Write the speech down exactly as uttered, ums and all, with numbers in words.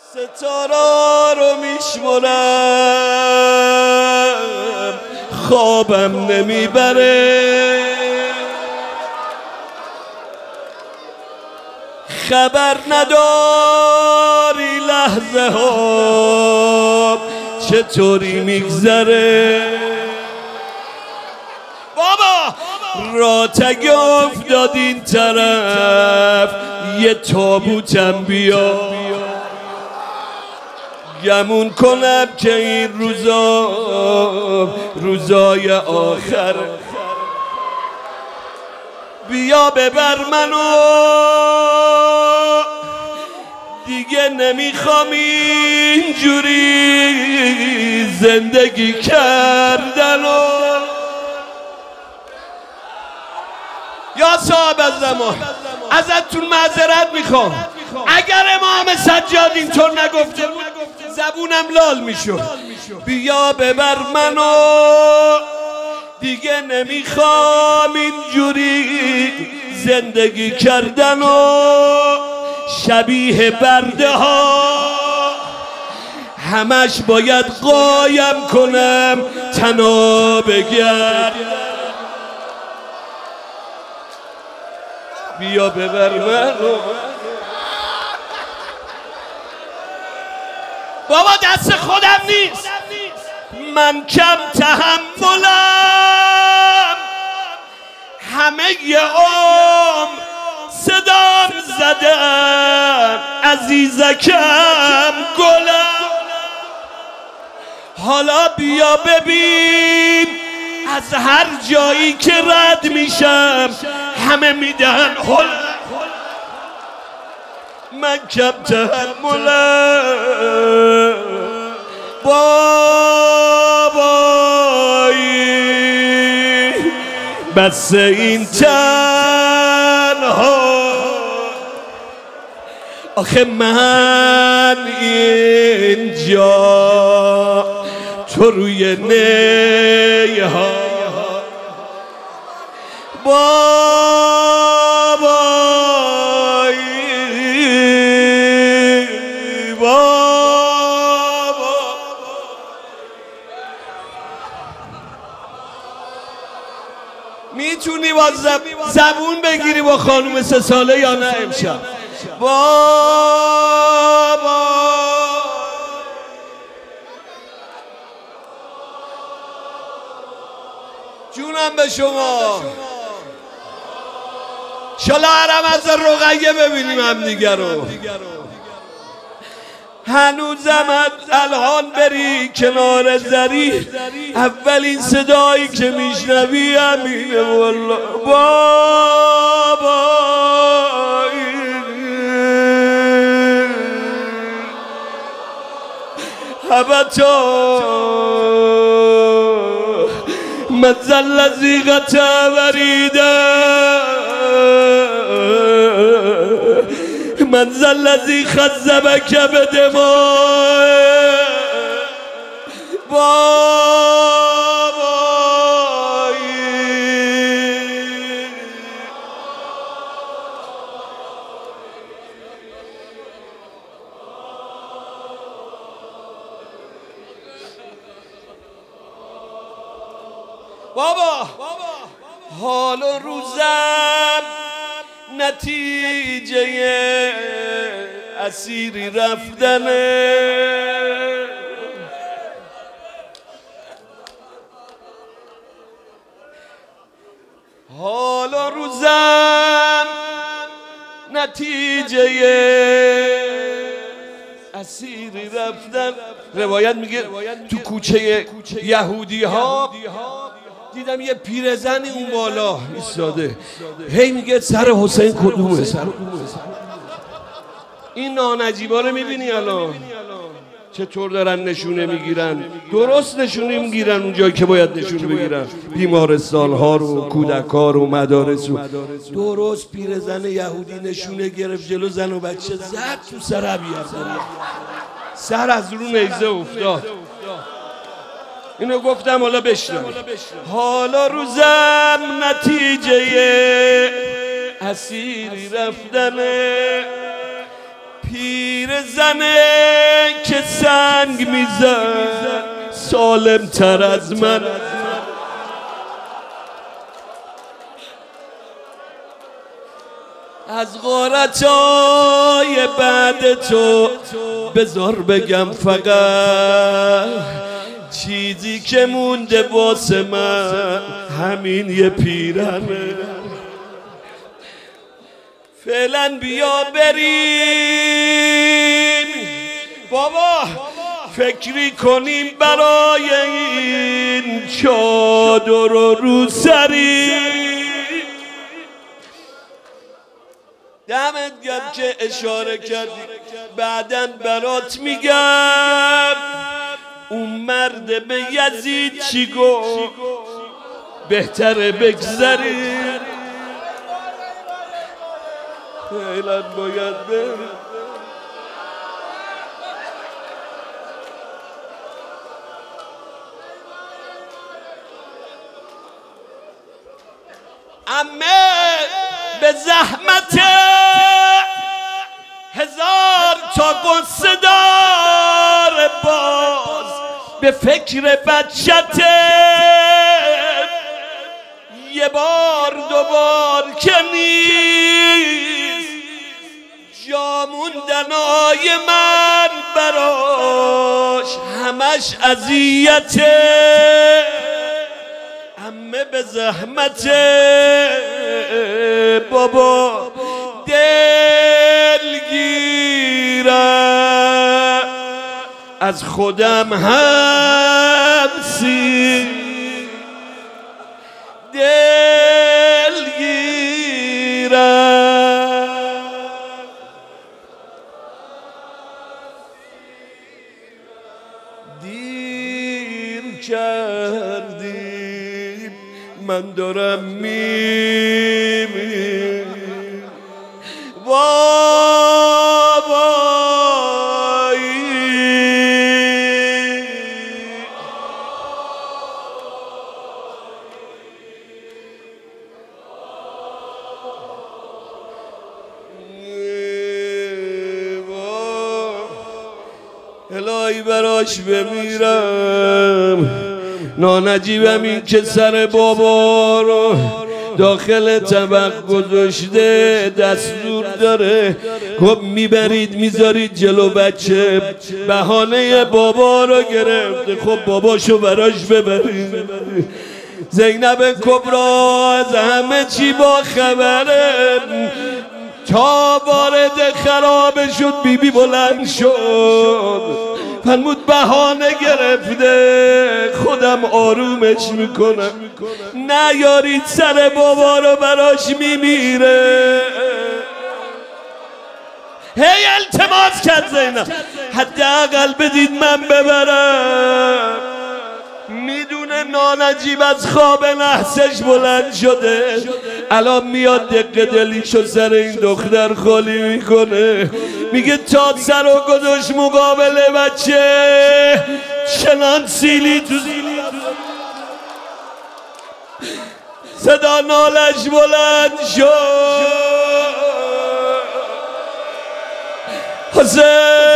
ستاره رو میشمرم خوابم نمیبره، خبر نداری لحظه ها چطوری میگذره. بابا را تگه افتاد این طرف یه تابوتم بیا، گمون کنم که این روزا روزای آخر. بیا ببر منو دیگه نمیخوام اینجوری زندگی کردن و یا صاحب الزمان ازتون معذرت میخوام اگر امام سجاد اینطور نگفته بود زبونم لال میشد. بیا ببر منو دیگه نمیخوام اینجوری زندگی کردن و شبیه برده ها همش باید قایم کنم تنها بگرد. بیا ببر منو بابا دست خودم نیست، من کم تحملم همه ی عمر صدام زدم عزیزکم گلم. حالا بیا ببین از هر جایی که رد میشم همه میدن حل، من کم تحملم بابایی بس این تنها. آخه من اینجا تو روی نیها بابایی بابا. میتونی با زب... زبون بگیری با خانوم سه ساله یا نه امشب؟ بابا جونم به شما. شالا حرم از رقیه ببینیم هم دیگر رو. هنوزم الان بری کنار زری اولین صدایی که میشنوی همینه والله بابا. هبتا من ذل الذی وریده من ذا الذی خذبک بدماء بابایی. بابا حال و روزم نتیجه اسیری رفتنه. حال و روزم نتیجه اسیری رفتن. روایت میگه تو کوچه یهودی ها دیدم یه پیرزنی اون بالا ایستاده هی میگه سر حسین کدومه؟ سر این نانجیبا رو میبینی الان چطور دارن نشونه میگیرن؟ درست نشونه میگیرن اونجایی که باید نشونه بگیرن، بیمارستان ها رو، کودک ها رو، مدارس رو. درست پیرزن یهودی نشونه گرفت جلو زن و بچه زد تو سر ابیض، سر از رو نیزه افتاد. اینو گفتم حالا بشنو. حالا روزم نتیجه اسیری رفتنه. پیر زنه که سنگ میزد سالم تر از من، از غارتای بعد تو بذار بگم فقط چیزی که مونده واسه من همین یه پیرنه. فعلا بیا بریم بابا فکری کنیم برای این چادر و روسری. دمت گرم که اشاره کردی، بعداً برات میگم اون مرد به یزید چی گفت، بهتره بگذری. فعلا باید بریم. عمه به زحمت هزار تا قصه دار باز به فکر بچته، یه بار دوبار که نیست جا موندنای من براش همش اذیته. عمه به زحمت بابا دلگیرم، از خودم هم سی دلگیرم. دیر کردیم من دارم میمیرم بابایی. الهی براش بمیرم. نانجیبم این که سر بابا رو داخل طبق گذاشته، دستور داره خب میبرید میذارید جلو بچه، بهانه بابا رو گرفته خب باباشو براش ببرید. زینب کبرا از همه چی با خبره، تا وارد خرابه شد بی بی بلند شد فرمود بهانه گرفته خودم آرومش میکنم، نیارید سر بابا رو براش میمیره. هی التماس کرد زینب حداقل بدید من ببرم. میدونه نانجیب از خواب نحسش بلند شده، الان میاد دق دلیشو سر این دختر خالی میکنه، میگه تا سر و گذاشت مقابل بچه چنان سیلی تو صدا نالش بلند شد. حسین